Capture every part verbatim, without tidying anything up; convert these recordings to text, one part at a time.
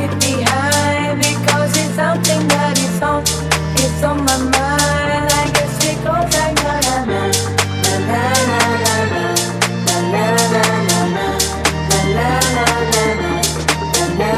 it behind because it's something that is on, it's on my mind. I guess it goes like na na na na na na na na na na na na na na na na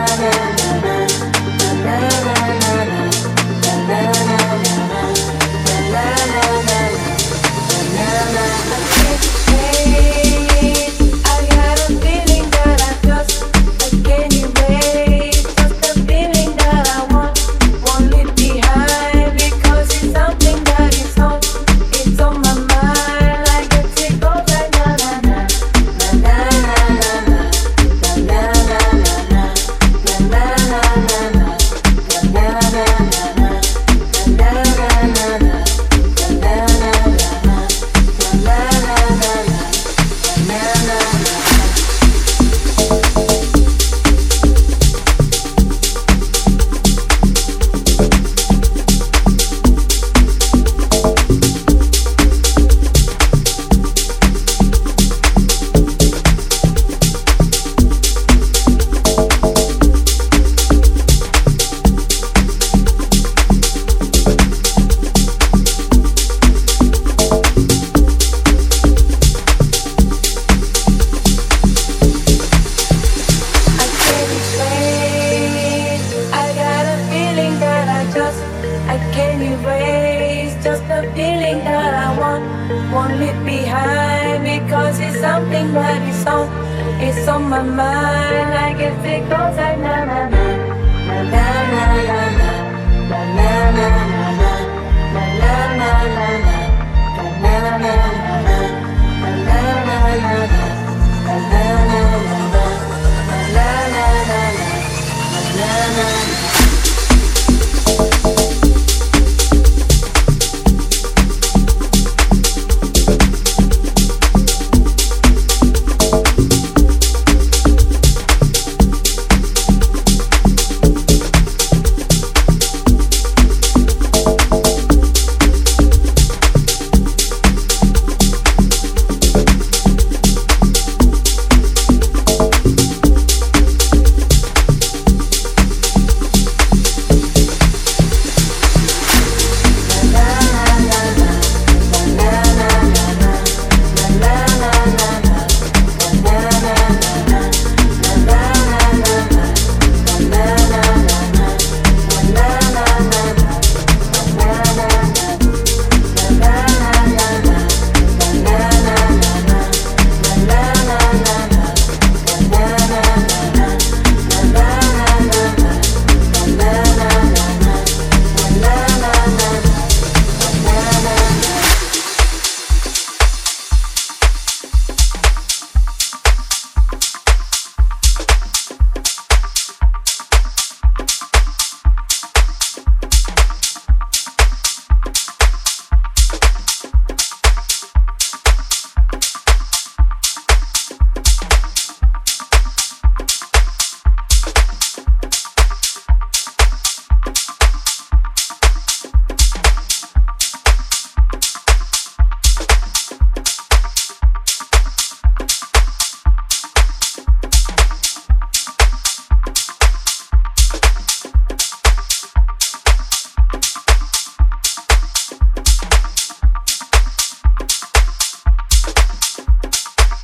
won't leave behind because it's something that is on, it's on my mind. I guess it goes like na na na na na na na na na na na na